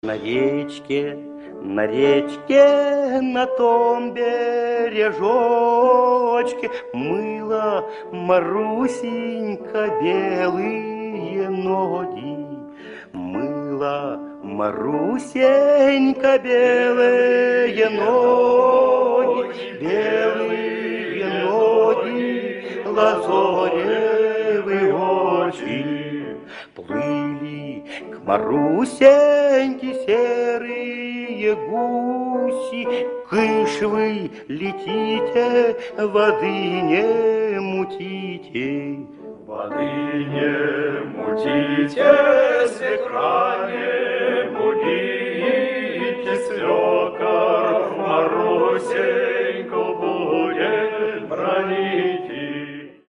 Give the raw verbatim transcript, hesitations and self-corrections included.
На речке, на речке, на том бережочке мыла Марусенька белые ноги. Мыла Марусенька белые ноги, белые ноги, лазоревые очи. Плыли к Марусеньке серые гуси. Кыш вы летите, воды не мутите. Воды не мутите, свекра не будите, свекор Марусеньку будет бронить.